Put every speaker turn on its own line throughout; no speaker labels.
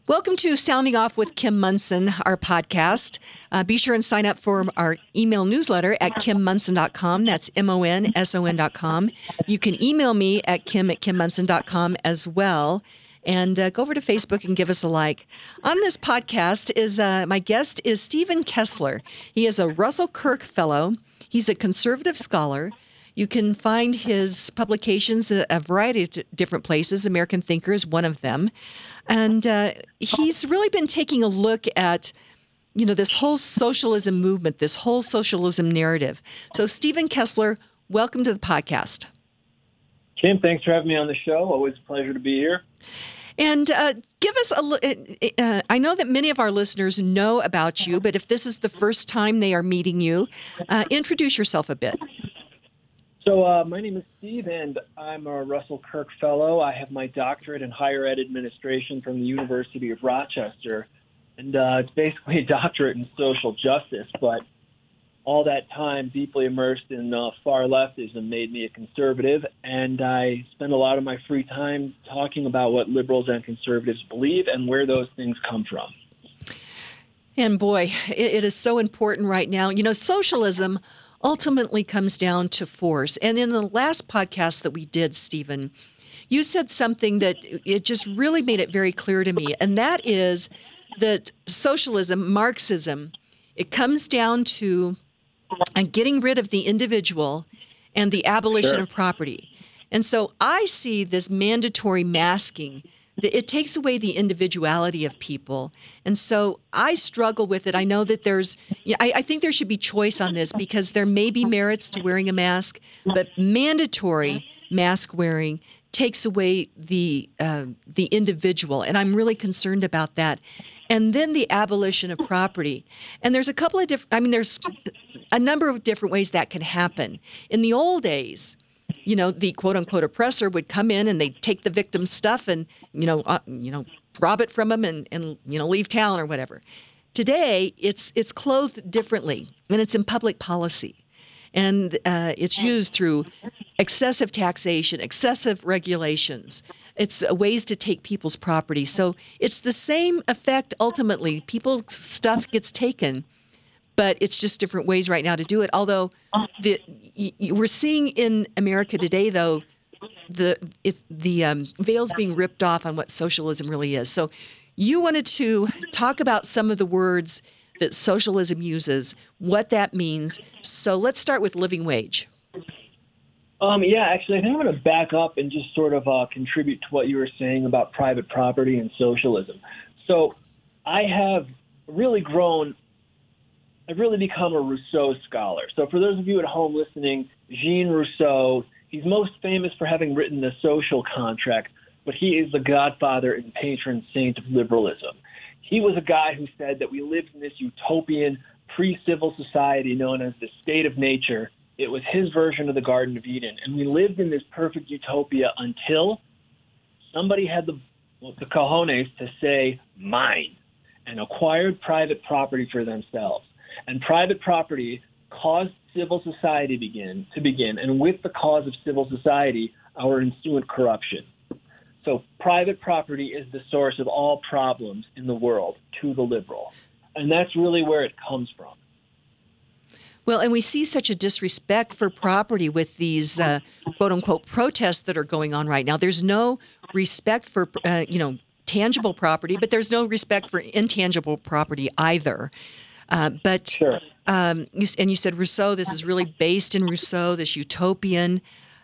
Welcome to Sounding Off with Kim Monson, our podcast. Be sure and sign up for our email newsletter at kimmonson.com. That's MONSON.com. You can email me at kim@kimmonson.com as well. And go over to Facebook and give us a like. On this podcast is my guest is Stephen Kessler. He is a Russell Kirk Fellow. He's a conservative scholar. You can find his publications at a variety of different places. American Thinker is one of them. And he's really been taking a look at, this whole socialism movement, this whole socialism narrative. So, Stephen Kessler, welcome to the podcast.
Kim, thanks for having me on the show. Always a pleasure to be here.
And give us I know that many of our listeners know about you, but if this is the first time they are meeting you, introduce yourself a bit.
So my name is Steve, and I'm a Russell Kirk Fellow. I have my doctorate in higher ed administration from the University of Rochester, and it's basically a doctorate in social justice, but all that time deeply immersed in far leftism made me a conservative, and I spend a lot of my free time talking about what liberals and conservatives believe and where those things come from.
And boy, it is so important right now. Socialism ultimately comes down to force. And in the last podcast that we did, Stephen, you said something that it just really made it very clear to me, and that is that socialism, Marxism, it comes down to getting rid of the individual and the abolition of property. And so I see this mandatory masking. It takes away the individuality of people. And so I struggle with it. I know that I think there should be choice on this because there may be merits to wearing a mask, but mandatory mask wearing takes away the individual. And I'm really concerned about that. And then the abolition of property. And there's a couple of there's a number of different ways that can happen. In the old days, the quote unquote oppressor would come in and they'd take the victim's stuff and, rob it from them and leave town or whatever. Today, it's clothed differently and it's in public policy. And it's used through excessive taxation, excessive regulations. It's ways to take people's property. So it's the same effect ultimately. People's stuff gets taken, but it's just different ways right now to do it. Although we're seeing in America today, though, the veil's being ripped off on what socialism really is. So you wanted to talk about some of the words that socialism uses, what that means. So let's start with living wage.
Actually, I think I'm going to back up and just sort of contribute to what you were saying about private property and socialism. So I have really become a Rousseau scholar. So for those of you at home listening, Jean Rousseau, he's most famous for having written The Social Contract, but he is the godfather and patron saint of liberalism. He was a guy who said that we lived in this utopian pre-civil society known as the state of nature. It was his version of the Garden of Eden, and we lived in this perfect utopia until somebody had the cojones to say mine and acquired private property for themselves. And private property caused civil society to begin, and with the cause of civil society, our ensuing corruption. So private property is the source of all problems in the world to the liberal, and that's really where it comes from.
Well, and we see such a disrespect for property with these quote-unquote protests that are going on right now. There's no respect for, tangible property, but there's no respect for intangible property either.
Sure.
You said Rousseau, this is really based in Rousseau, this utopian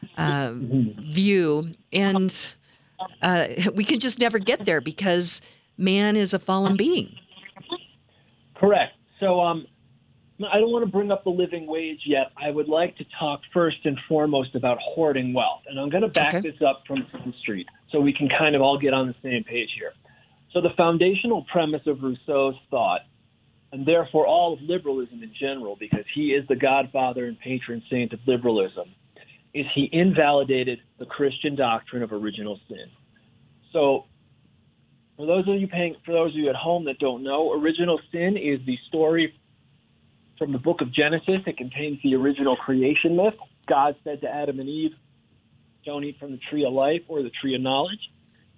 view. And we can just never get there because man is a fallen being.
Correct. So I don't want to bring up the living wage yet. I would like to talk first and foremost about hoarding wealth. And I'm going to back this up from Front Street so we can kind of all get on the same page here. So the foundational premise of Rousseau's thought, and therefore all of liberalism in general, because he is the godfather and patron saint of liberalism, is he invalidated the Christian doctrine of original sin. So for those of you at home that don't know, original sin is the story from the book of Genesis. It contains the original creation myth. God said to Adam and Eve, don't eat from the tree of life or the tree of knowledge.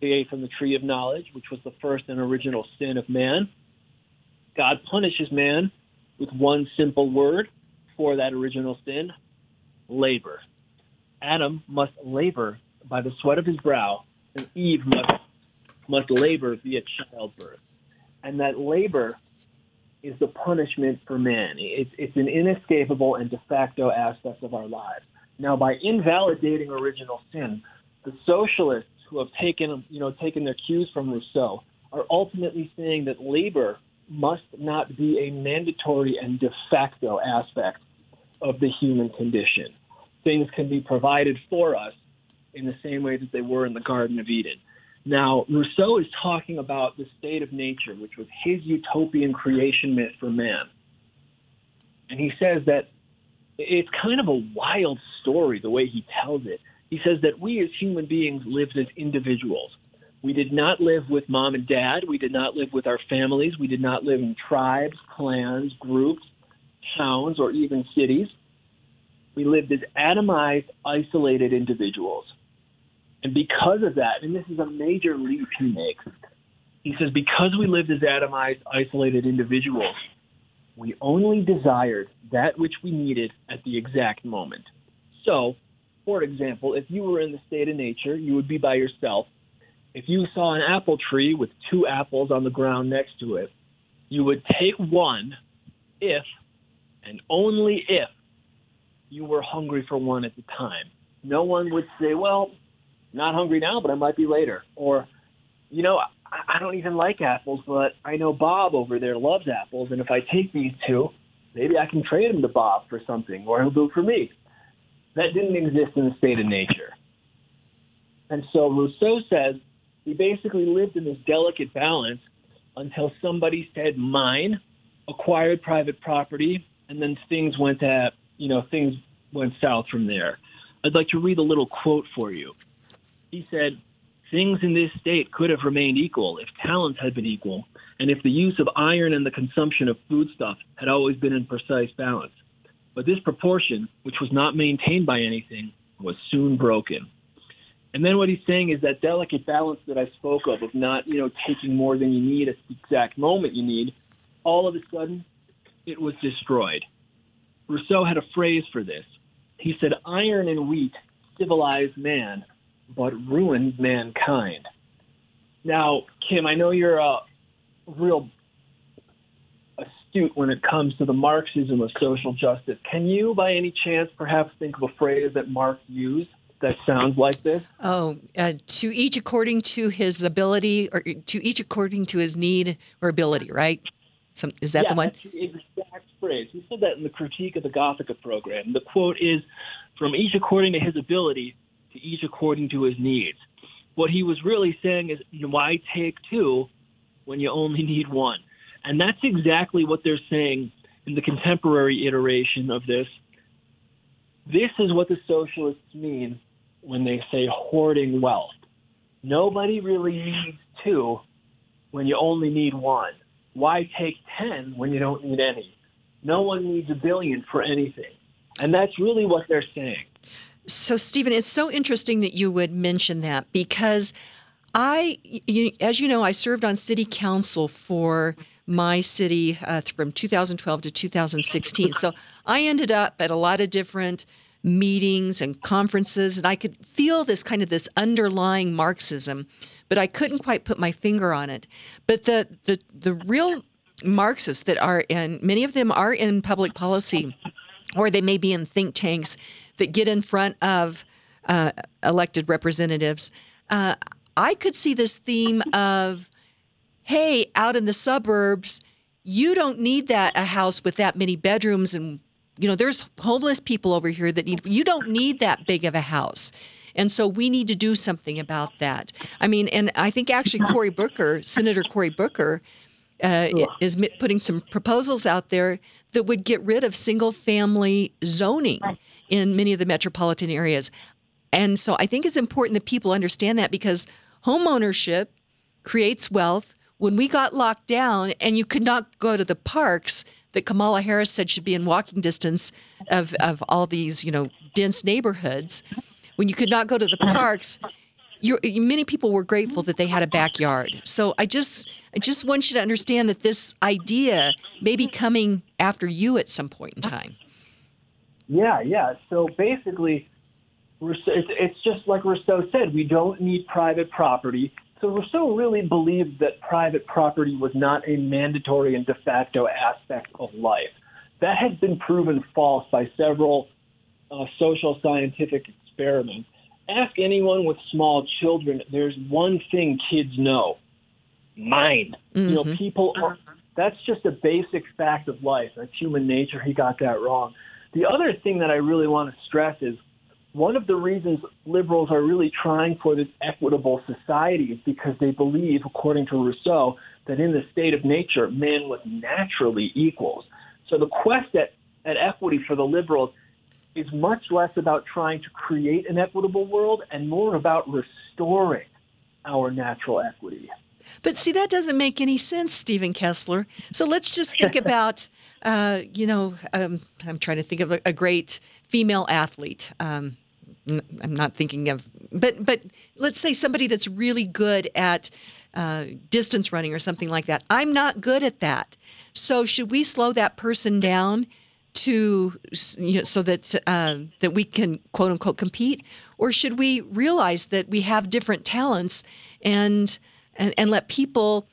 They ate from the tree of knowledge, which was the first and original sin of man. God punishes man with one simple word for that original sin: labor. Adam must labor by the sweat of his brow, and Eve must labor via childbirth. And that labor is the punishment for man. It's an inescapable and de facto aspect of our lives. Now, by invalidating original sin, the socialists who have taken their cues from Rousseau are ultimately saying that labor must not be a mandatory and de facto aspect of the human condition. Things can be provided for us in the same way that they were in the Garden of Eden. Now, Rousseau is talking about the state of nature, which was his utopian creation myth for man. And he says that it's kind of a wild story, the way he tells it. He says that we as human beings lived as individuals. We did not live with mom and dad. We did not live with our families. We did not live in tribes, clans, groups, towns, or even cities. We lived as atomized, isolated individuals. And because of that, and this is a major leap he makes, he says, because we lived as atomized, isolated individuals, we only desired that which we needed at the exact moment. So, for example, if you were in the state of nature, you would be by yourself. If you saw an apple tree with 2 apples on the ground next to it, you would take one if, and only if, you were hungry for one at the time. No one would say, well, not hungry now, but I might be later. Or, I don't even like apples, but I know Bob over there loves apples, and if I take these 2, maybe I can trade them to Bob for something, or he'll do it for me. That didn't exist in the state of nature. And so Rousseau says we basically lived in this delicate balance until somebody said mine, acquired private property, and then things went south from there. I'd like to read a little quote for you. He said, "Things in this state could have remained equal if talents had been equal, and if the use of iron and the consumption of foodstuff had always been in precise balance. But this proportion, which was not maintained by anything, was soon broken." And then what he's saying is that delicate balance that I spoke of not, taking more than you need at the exact moment you need, all of a sudden, it was destroyed. Rousseau had a phrase for this. He said, "Iron and wheat civilized man, but ruined mankind." Now, Kim, I know you're a real astute when it comes to the Marxism of social justice. Can you, by any chance, perhaps think of a phrase that Marx used that sounds like this?
To each according to his ability, or to each according to his need or ability, right? Is that the one?
That's the exact phrase. He said that in the Critique of the Gothica program. The quote is, "From each according to his ability, to each according to his needs." What he was really saying is, why take 2 when you only need 1? And that's exactly what they're saying in the contemporary iteration of this. This is what the socialists mean when they say hoarding wealth. Nobody really needs 2 when you only need 1. Why take 10 when you don't need any? No one needs $1 billion for anything. And that's really what they're saying.
So, Stephen, it's so interesting that you would mention that, because as you know, I served on city council for my city from 2012 to 2016. So I ended up at a lot of different meetings and conferences, and I could feel this underlying Marxism, but I couldn't quite put my finger on it. But the real Marxists that are in, many of them are in public policy, or they may be in think tanks that get in front of elected representatives. I could see this theme of, hey, out in the suburbs, you don't need a house with that many bedrooms, and there's homeless people over here you don't need that big of a house. And so we need to do something about that. I mean, and I think actually Senator Cory Booker is putting some proposals out there that would get rid of single-family zoning in many of the metropolitan areas. And so I think it's important that people understand that, because home ownership creates wealth. When we got locked down and you could not go to the parks that Kamala Harris said should be in walking distance of all these, dense neighborhoods, when you could not go to the parks, many people were grateful that they had a backyard. So I just want you to understand that this idea may be coming after you at some point in time.
Yeah. So basically, it's just like Rousseau said, we don't need private property. So Rousseau really believed that private property was not a mandatory and de facto aspect of life. That has been proven false by several social scientific experiments. Ask anyone with small children, there's one thing kids know: mind.
Mm-hmm.
People are, that's just a basic fact of life. That's human nature. He got that wrong. The other thing that I really want to stress is one of the reasons liberals are really trying for this equitable society is because they believe, according to Rousseau, that in the state of nature, man was naturally equals. So the quest at equity for the liberals is much less about trying to create an equitable world and more about restoring our natural equity.
But see, that doesn't make any sense, Stephen Kessler. So let's just think about, I'm trying to think of a great female athlete. I'm not thinking of, but let's say somebody that's really good at distance running or something like that. I'm not good at that. So should we slow that person down so that we can quote unquote compete, or should we realize that we have different talents and let people,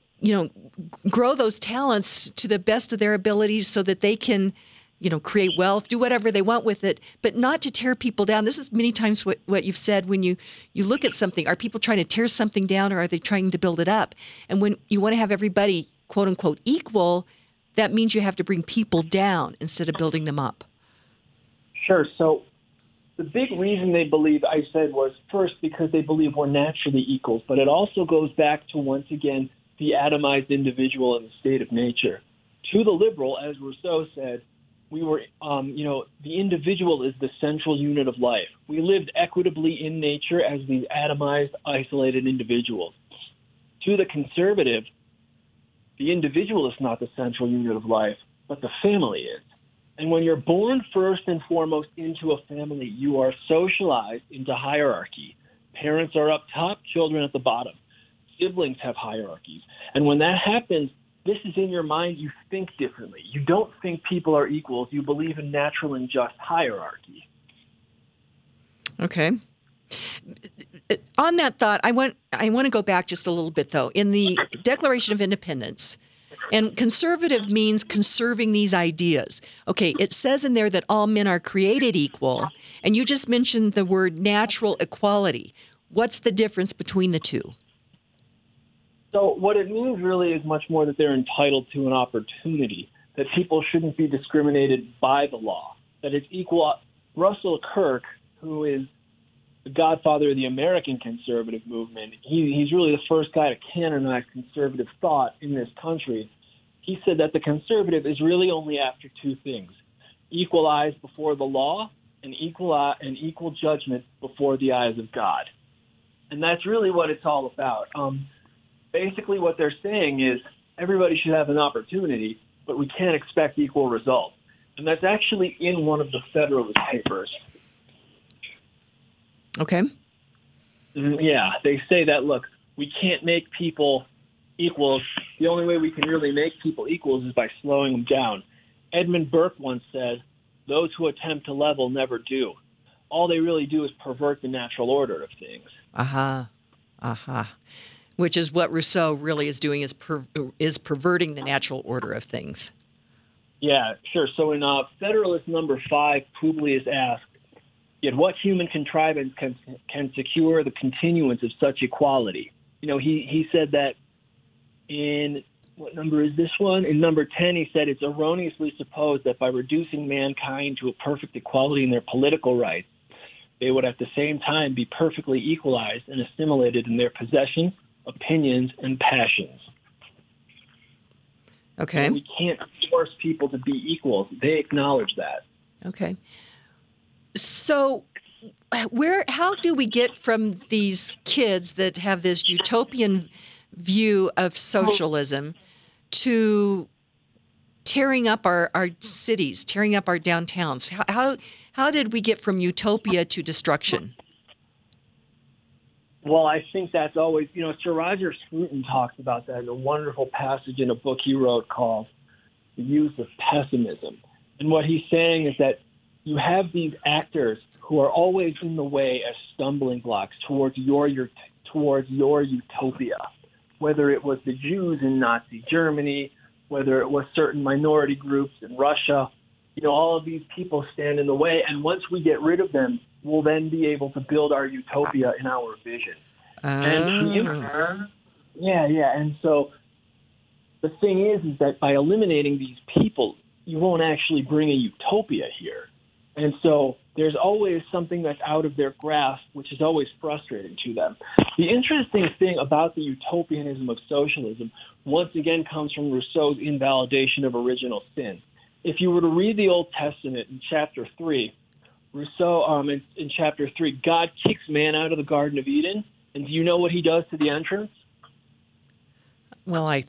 grow those talents to the best of their abilities so that they can, create wealth, do whatever they want with it, but not to tear people down. This is many times what you've said when you look at something. Are people trying to tear something down, or are they trying to build it up? And when you want to have everybody quote unquote equal, that means you have to bring people down instead of building them up.
Sure. So the big reason they believe, I said, was first because they believe we're naturally equals, but it also goes back to, once again, the atomized individual in the state of nature. To the liberal, as Rousseau said, we were, the individual is the central unit of life. We lived equitably in nature as these atomized, isolated individuals. To the conservative, the individual is not the central unit of life, but the family is. And when you're born first and foremost into a family, you are socialized into hierarchy. Parents are up top, children at the bottom. Siblings have hierarchies. And when that happens, this is in your mind, you think differently. You don't think people are equals. You believe in natural and just hierarchy.
Okay. On that thought, I want to go back just a little bit, though. In the Declaration of Independence, and conservative means conserving these ideas. Okay, it says in there that all men are created equal, and you just mentioned the word natural equality. What's the difference between the two?
So what it means really is much more that they're entitled to an opportunity, that people shouldn't be discriminated by the law, that it's equal. Russell Kirk, who is the godfather of the American conservative movement, he's really the first guy to canonize conservative thought in this country. He said that the conservative is really only after two things: equal eyes before the law and equal judgment before the eyes of God. And that's really what it's all about. Basically what they're saying is everybody should have an opportunity, but we can't expect equal results. And that's actually in one of the Federalist Papers.
Okay.
Yeah, they say that, look, we can't make people equals. The only way we can really make people equals is by slowing them down. Edmund Burke once said, those who attempt to level never do. All they really do is pervert the natural order of things.
Which is what Rousseau really is doing, is perverting the natural order of things.
Yeah, sure. So in Federalist number 5, Publius asked, yet what human contrivance can secure the continuance of such equality? He said that in, what number is this one? In number 10, he said it's erroneously supposed that by reducing mankind to a perfect equality in their political rights, they would at the same time be perfectly equalized and assimilated in their possessions, opinions, and passions.
Okay.
And we can't force people to be equals. They acknowledge that.
Okay. So how do we get from these kids that have this utopian view of socialism to tearing up our cities, tearing up our downtowns? How did we get from utopia to destruction?
Well, I think that's always, Sir Roger Scruton talks about that in a wonderful passage in a book he wrote called The Use of Pessimism. And what he's saying is that you have these actors who are always in the way as stumbling blocks towards your utopia, whether it was the Jews in Nazi Germany, whether it was certain minority groups in Russia. All of these people stand in the way, and once we get rid of them, we'll then be able to build our utopia in our vision. And so the thing is that by eliminating these people, you won't actually bring a utopia here. And so there's always something that's out of their grasp, which is always frustrating to them. The interesting thing about the utopianism of socialism, once again, comes from Rousseau's invalidation of original sin. If you were to read the Old Testament in chapter 3, Rousseau, in chapter 3, God kicks man out of the Garden of Eden. And do you know what he does to the entrance?
Well, I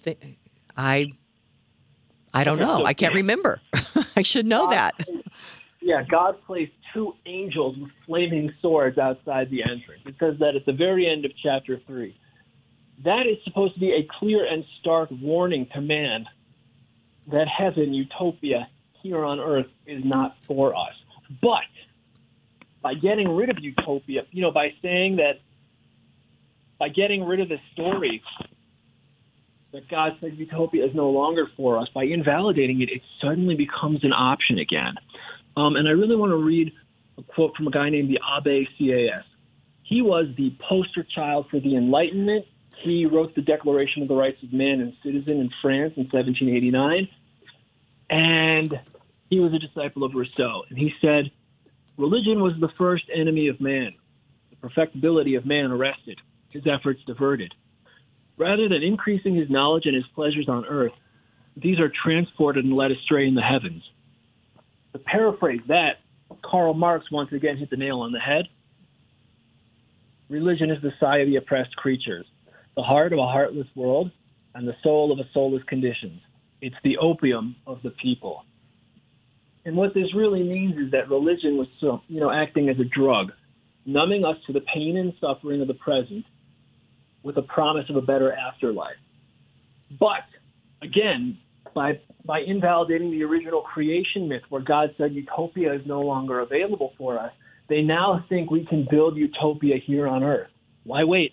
don't know. I can't remember. I should know that.
Yeah, God placed 2 angels with flaming swords outside the entrance. It says that at the very end of chapter 3. That is supposed to be a clear and stark warning to man that heaven, utopia, here on earth is not for us. But by getting rid of utopia, by saying that, by getting rid of the story that God said utopia is no longer for us, by invalidating it, it suddenly becomes an option again. And I really want to read a quote from a guy named the Abbé Sieyès. He was the poster child for the Enlightenment. He wrote the Declaration of the Rights of Man and Citizen in France in 1789. And he was a disciple of Rousseau. And he said, religion was the first enemy of man, the perfectibility of man arrested, his efforts diverted. Rather than increasing his knowledge and his pleasures on earth, these are transported and led astray in the heavens. To paraphrase that, Karl Marx once again hit the nail on the head. Religion is the sigh of the oppressed creatures, the heart of a heartless world, and the soul of a soulless condition. It's the opium of the people. And what this really means is that religion was, acting as a drug, numbing us to the pain and suffering of the present with a promise of a better afterlife. But, again, by invalidating the original creation myth where God said utopia is no longer available for us, they now think we can build utopia here on earth. Why wait?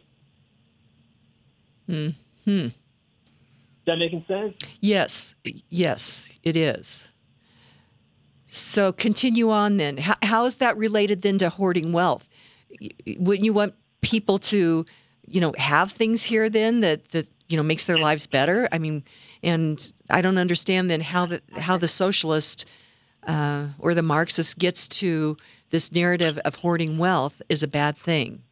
Mm-hmm.
Is that making sense?
Yes, it is. So continue on then. How is that related then to hoarding wealth? Wouldn't you want people to, have things here then that makes their lives better? I mean, and I don't understand then how the socialist or the Marxist gets to this narrative of hoarding wealth is a bad thing.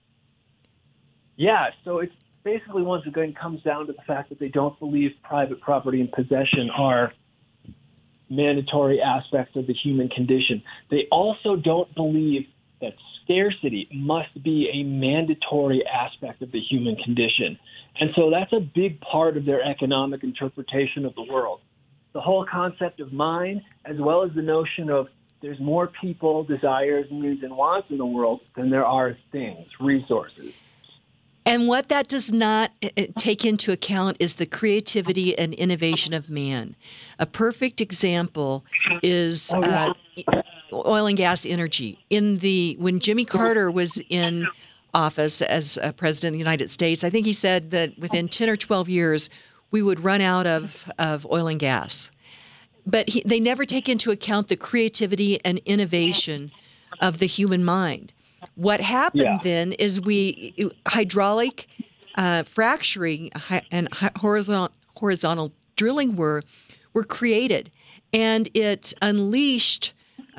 Yeah, so it's basically once again comes down to the fact that they don't believe private property and possession are mandatory aspects of the human condition. They also don't believe that scarcity must be a mandatory aspect of the human condition. And so that's a big part of their economic interpretation of the world. The whole concept of mine, as well as the notion of there's more people, desires, needs, and wants in the world than there are things, resources.
And what that does not take into account is the creativity and innovation of man. A perfect example is oil and gas energy. When Jimmy Carter was in office as president of the United States, I think he said that within 10 or 12 years, we would run out of oil and gas. But they never take into account the creativity and innovation of the human mind. What happened then is hydraulic fracturing and horizontal drilling were created, and it unleashed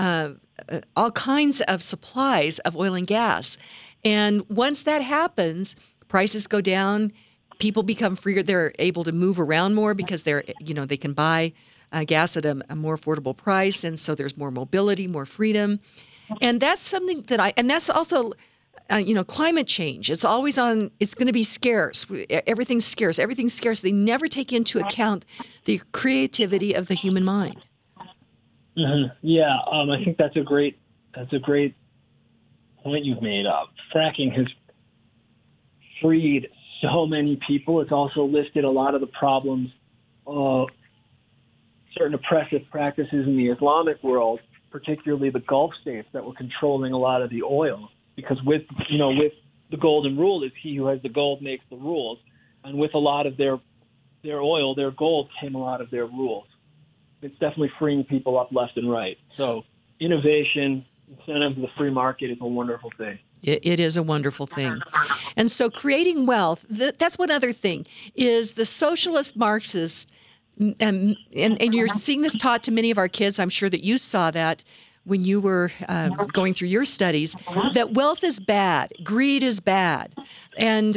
all kinds of supplies of oil and gas. And once that happens, prices go down, people become freer, they're able to move around more because they can buy gas at a more affordable price, and so there's more mobility, more freedom. And that's something and that's also, climate change. It's always it's going to be scarce. Everything's scarce. Everything's scarce. They never take into account the creativity of the human mind.
Mm-hmm. Yeah, I think that's a great point you've made. Fracking has freed so many people. It's also listed a lot of the problems of certain oppressive practices in the Islamic world, particularly the Gulf states that were controlling a lot of the oil. Because with the golden rule is he who has the gold makes the rules. And with a lot of their oil, their gold, came a lot of their rules. It's definitely freeing people up left and right. So innovation, incentive, the free market is a wonderful thing.
It is a wonderful thing. And so creating wealth, that's one other thing, is the socialist Marxists, and you're seeing this taught to many of our kids. I'm sure that you saw that when you were going through your studies, that wealth is bad, greed is bad. And,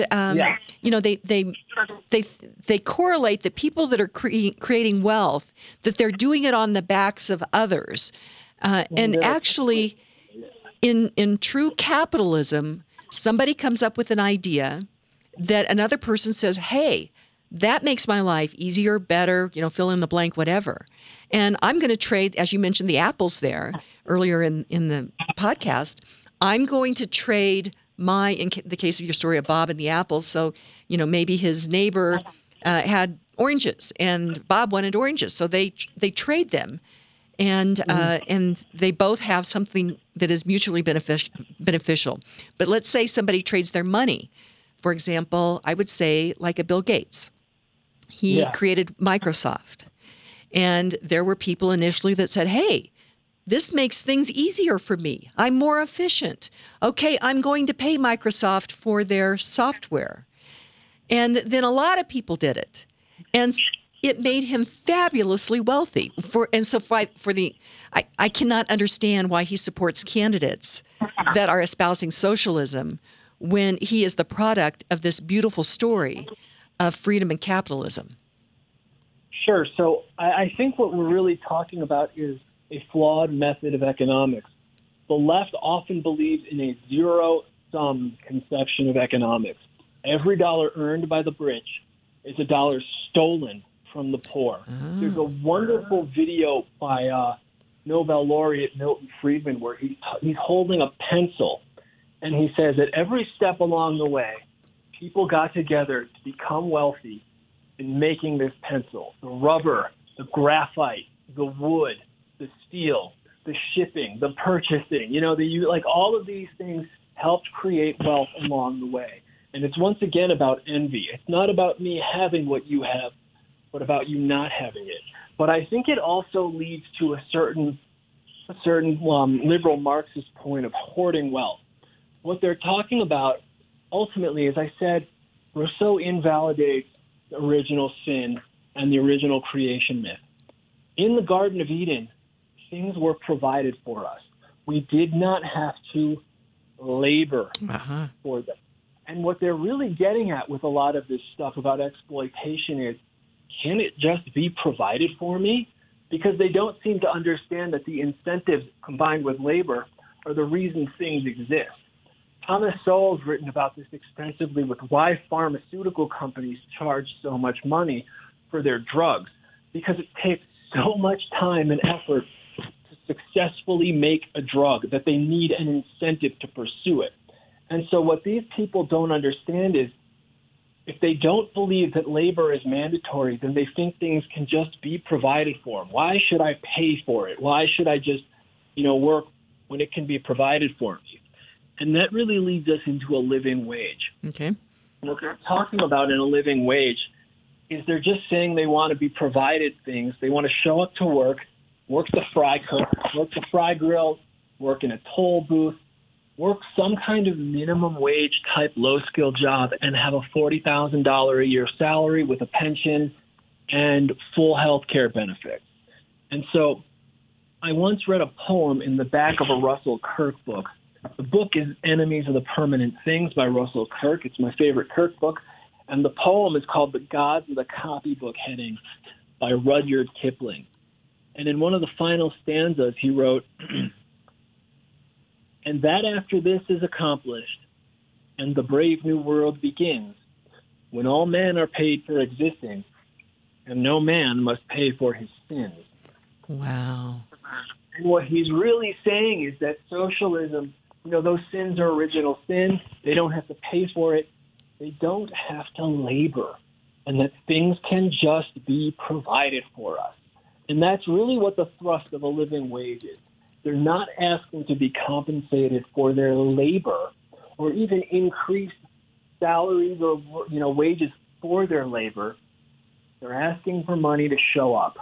they correlate the people that are creating wealth, that they're doing it on the backs of others. And actually, in true capitalism, somebody comes up with an idea that another person says, hey, that makes my life easier, better, fill in the blank, whatever. And I'm going to trade, as you mentioned, the apples there earlier in the podcast. I'm going to trade in the case of your story of Bob and the apples. So, maybe his neighbor had oranges and Bob wanted oranges. So they trade them. And they both have something that is mutually beneficial. But let's say somebody trades their money. For example, I would say like a Bill Gates. He created Microsoft. And there were people initially that said, hey, this makes things easier for me. I'm more efficient. Okay, I'm going to pay Microsoft for their software. And then a lot of people did it. And it made him fabulously wealthy. I cannot understand why he supports candidates that are espousing socialism when he is the product of this beautiful story of freedom and capitalism.
Sure. So I think what we're really talking about is a flawed method of economics. The left often believes in a zero-sum conception of economics. Every dollar earned by the rich is a dollar stolen from the poor. There's a wonderful video by Nobel laureate Milton Friedman where he's holding a pencil, and he says at every step along the way, people got together to become wealthy in making this pencil. The rubber, the graphite, the wood, the steel, the shipping, the purchasing, all of these things helped create wealth along the way. And it's once again about envy. It's not about me having what you have, but about you not having it. But I think it also leads to a certain liberal Marxist point of hoarding wealth. What they're talking about ultimately, as I said, Rousseau invalidates the original sin and the original creation myth. In the Garden of Eden, things were provided for us. We did not have to labor for them. And what they're really getting at with a lot of this stuff about exploitation is, can it just be provided for me? Because they don't seem to understand that the incentives combined with labor are the reason things exist. Thomas Sowell's written about this extensively with why pharmaceutical companies charge so much money for their drugs, because it takes so much time and effort to successfully make a drug that they need an incentive to pursue it. And so what these people don't understand is if they don't believe that labor is mandatory, then they think things can just be provided for them. Why should I pay for it? Why should I just, work when it can be provided for me? And that really leads us into a living wage.
Okay.
What they're talking about in a living wage is they're just saying they want to be provided things. They want to show up to work the fry cook, work the fry grill, work in a toll booth, work some kind of minimum wage type low-skill job and have a $40,000 a year salary with a pension and full health care benefits. And so I once read a poem in the back of a Russell Kirk book. The book is Enemies of the Permanent Things by Russell Kirk. It's my favorite Kirk book. And the poem is called The Gods of the Copybook Heading by Rudyard Kipling. And in one of the final stanzas, he wrote, and that after this is accomplished, and the brave new world begins, when all men are paid for existing, and no man must pay for his sins.
Wow.
And what he's really saying is that socialism, those sins are original sin. They don't have to pay for it. they don't have to labor and that things can just be provided for us. And that's really what the thrust of a living wage is. They're not asking to be compensated for their labor or even increase salaries or wages for their labor. They're asking for money to show up.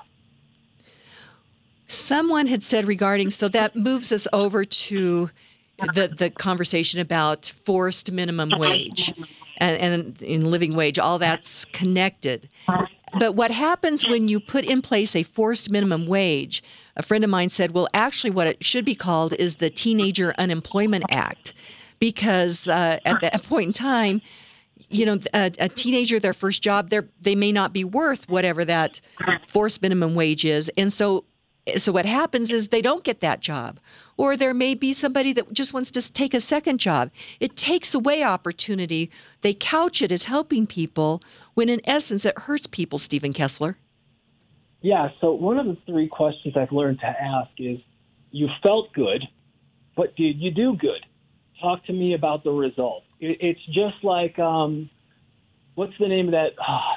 Someone had said regarding, so that moves us over to the conversation about forced minimum wage and in living wage, all that's connected. But what happens when you put in place a forced minimum wage, a friend of mine said, well, actually what it should be called is the Teenager Unemployment Act, because at that point in time, a teenager, their first job, they may not be worth whatever that forced minimum wage is. And so what happens is they don't get that job. Or there may be somebody that just wants to take a second job. It takes away opportunity. They couch it as helping people when in essence it hurts people, Stephen Kessler.
Yeah, so one of the three questions I've learned to ask is, you felt good, but did you do good? Talk to me about the results. It's just like, what's the name of that?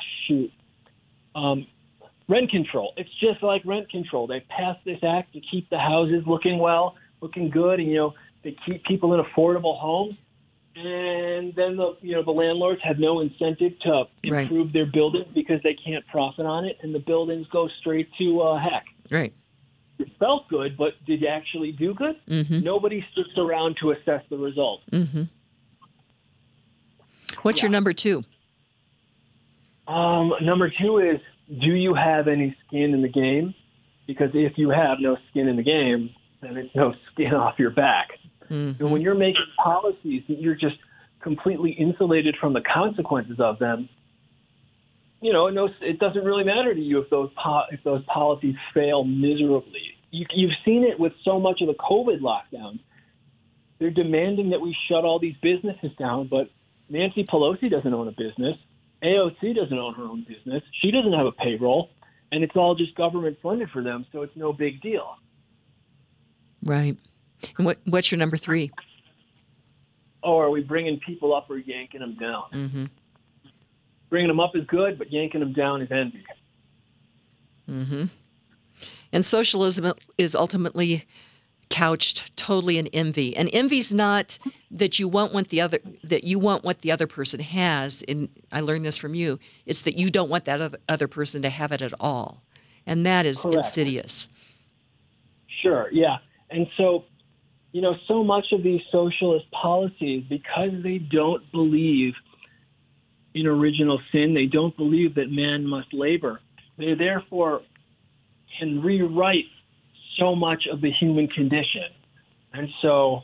Rent control. It's just like rent control. They passed this act to keep the houses looking well, looking good, and they keep people in affordable homes. And then the landlords have no incentive to improve their buildings because they can't profit on it, and the buildings go straight to heck.
Right.
It felt good, but did you actually do good?
Mm-hmm.
Nobody sticks around to assess the results.
Mm-hmm. What's your number two?
Number two is, do you have any skin in the game? Because if you have no skin in the game, then it's no skin off your back. Mm-hmm. And when you're making policies that you're just completely insulated from the consequences of them, it doesn't really matter to you if those policies fail miserably. You've seen it with so much of the COVID lockdowns. They're demanding that we shut all these businesses down, but Nancy Pelosi doesn't own a business. AOC doesn't own her own business. She doesn't have a payroll, and it's all just government funded for them, so it's no big deal.
Right. And what's your number three?
Oh, are we bringing people up or yanking them down?
Mm-hmm.
Bringing them up is good, but yanking them down is envy.
Mm-hmm. And socialism is ultimately couched totally in envy. And envy's not that you want what the other person has. And I learned this from you. It's that you don't want that other person to have it at all. And that is
correct.
Insidious.
Sure, yeah. And so, so much of these socialist policies, because they don't believe in original sin, they don't believe that man must labor, they therefore can rewrite so much of the human condition. And so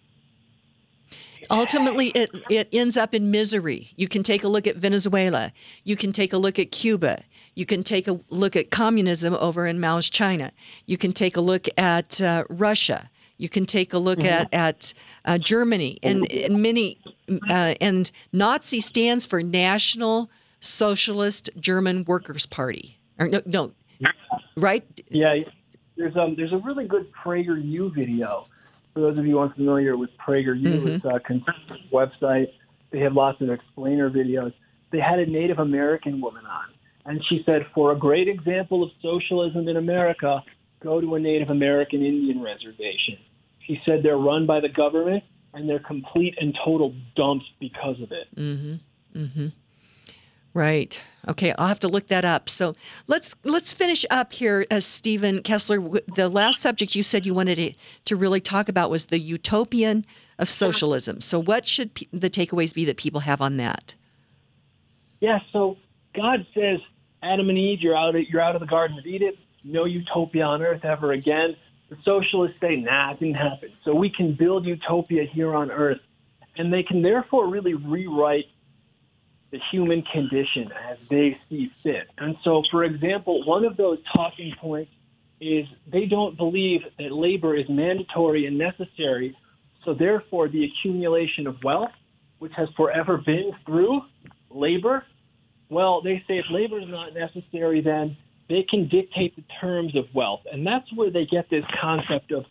ultimately it ends up in misery. You can take a look at Venezuela. You can take a look at Cuba. You can take a look at communism over in Mao's China. You can take a look at Russia. You can take a look at Germany and many and Nazi stands for National Socialist German Workers' Party. Or no, right?
Yeah. There's a really good PragerU video. For those of you unfamiliar with PragerU, it's a conservative website. They have lots of explainer videos. They had a Native American woman on, and she said, for a great example of socialism in America, go to a Native American Indian reservation. She said they're run by the government, and they're complete and total dumps because of it.
Mm-hmm. Mm-hmm. Right. Okay, I'll have to look that up. So let's finish up here, Stephen Kessler. The last subject you said you wanted to really talk about was the utopian of socialism. So what should the takeaways be that people have on that?
Yeah, so God says, Adam and Eve, you're out of the Garden of Eden. No utopia on earth ever again. The socialists say, nah, it didn't happen. So we can build utopia here on earth. And they can therefore really rewrite the human condition as they see fit. And so, for example, one of those talking points is they don't believe that labor is mandatory and necessary. So therefore, the accumulation of wealth, which has forever been through labor, well, they say if labor is not necessary, then they can dictate the terms of wealth. And that's where they get this concept of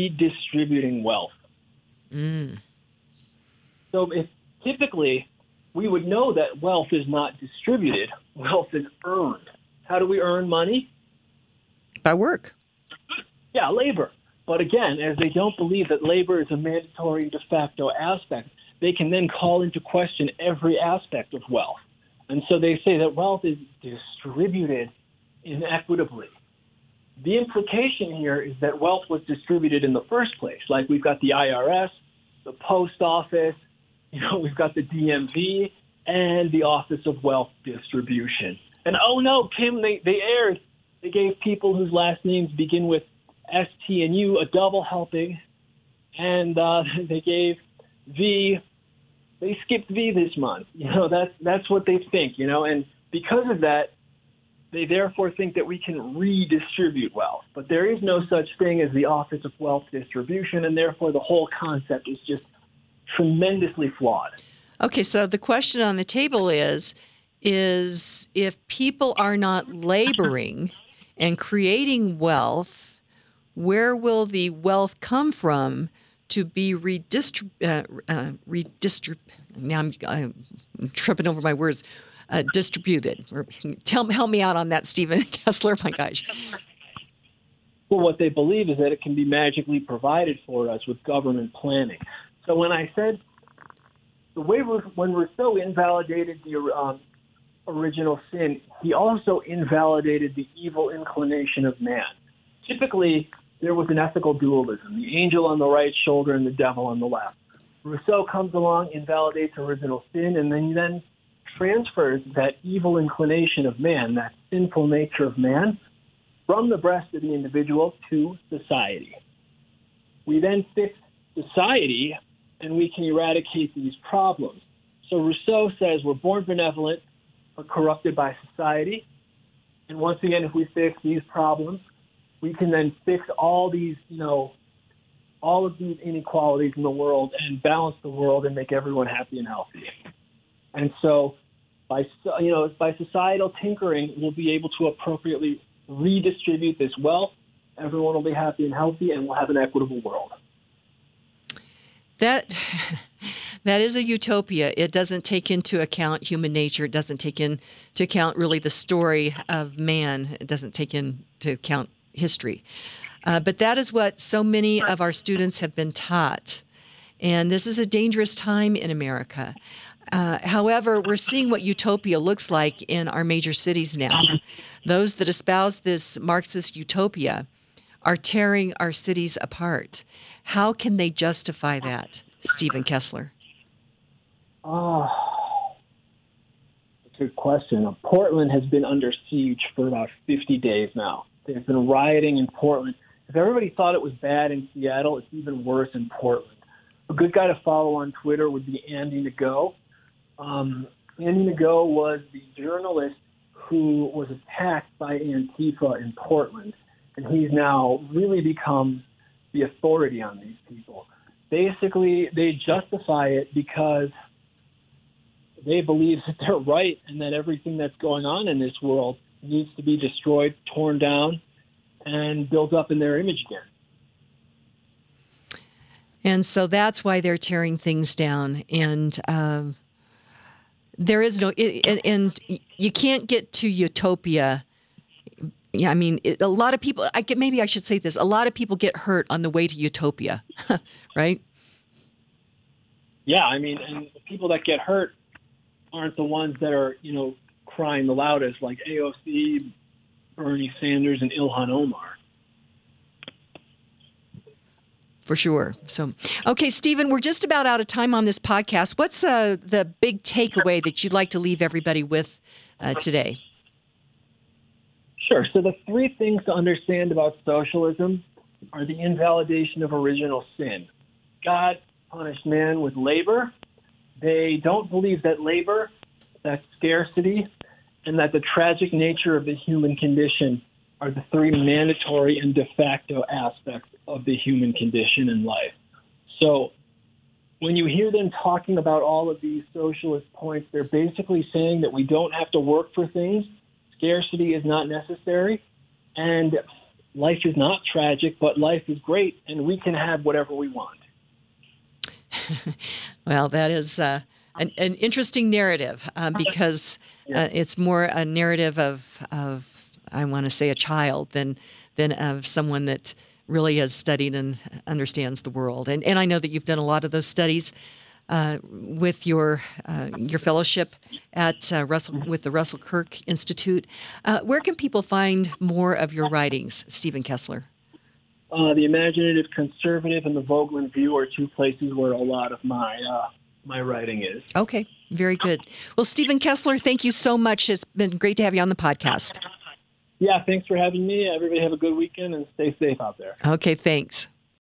redistributing wealth.
Mm.
So if typically we would know that wealth is not distributed. Wealth is earned. How do we earn money?
By work.
Yeah, labor. But again, as they don't believe that labor is a mandatory de facto aspect, they can then call into question every aspect of wealth. And so they say that wealth is distributed inequitably. The implication here is that wealth was distributed in the first place. Like we've got the IRS, the post office, we've got the DMV, and the Office of Wealth Distribution. And oh no, Kim, they erred. They gave people whose last names begin with ST and U a double helping, and they gave V. They skipped V this month. That's what they think. And because of that, they therefore think that we can redistribute wealth. But there is no such thing as the Office of Wealth Distribution, and therefore the whole concept is just tremendously flawed.
Okay, so the question on the table is if people are not laboring and creating wealth, where will the wealth come from to be now I'm tripping over my words, distributed? Help me out on that, Stephen Kessler. My gosh.
Well, what they believe is that it can be magically provided for us with government planning. So when I said when Rousseau invalidated the original sin, he also invalidated the evil inclination of man. Typically, there was an ethical dualism, the angel on the right shoulder and the devil on the left. Rousseau comes along, invalidates original sin, and then transfers that evil inclination of man, that sinful nature of man, from the breast of the individual to society. We then fix society, and we can eradicate these problems. So Rousseau says we're born benevolent, but corrupted by society. And once again, if we fix these problems, we can then fix all these, all of these inequalities in the world and balance the world and make everyone happy and healthy. And so by societal tinkering, we'll be able to appropriately redistribute this wealth. Everyone will be happy and healthy, and we'll have an equitable world.
That is a utopia. It doesn't take into account human nature. It doesn't take into account really the story of man. It doesn't take into account history. But that is what so many of our students have been taught. And this is a dangerous time in America. However, we're seeing what utopia looks like in our major cities now. Those that espouse this Marxist utopia are tearing our cities apart. How can they justify that, Stephen Kessler?
Oh, that's a good question. Portland has been under siege for about 50 days now. There's been rioting in Portland. If everybody thought it was bad in Seattle, it's even worse in Portland. A good guy to follow on Twitter would be Andy Ngo. Andy Ngo was the journalist who was attacked by Antifa in Portland, and he's now really become the authority on these people. Basically, they justify it because they believe that they're right and that everything that's going on in this world needs to be destroyed, torn down, and built up in their image again.
And so that's why they're tearing things down. And there is no, and you can't get to utopia. Yeah, I mean, a lot of people, maybe I should say this, a lot of people get hurt on the way to utopia, right?
Yeah, I mean, and the people that get hurt aren't the ones that are, crying the loudest, like AOC, Bernie Sanders, and Ilhan Omar.
For sure. So, okay, Stephen, we're just about out of time on this podcast. What's the big takeaway that you'd like to leave everybody with today?
Sure. So the three things to understand about socialism are the invalidation of original sin. God punished man with labor. They don't believe that labor, that scarcity, and that the tragic nature of the human condition are the three mandatory and de facto aspects of the human condition in life. So when you hear them talking about all of these socialist points, they're basically saying that we don't have to work for things, scarcity is not necessary, and life is not tragic, but life is great, and we can have whatever we want.
Well, that is an interesting narrative because it's more a narrative of I want to say a child than of someone that really has studied and understands the world. And I know that you've done a lot of those studies with your fellowship at with the Russell Kirk Institute. Where can people find more of your writings, Stephen Kessler?
The Imaginative Conservative and the Vogelin View are two places where a lot of my writing is.
Okay, very good. Well, Stephen Kessler, thank you so much. It's been great to have you on the podcast.
Yeah, thanks for having me. Everybody have a good weekend and stay safe out there.
Okay, thanks.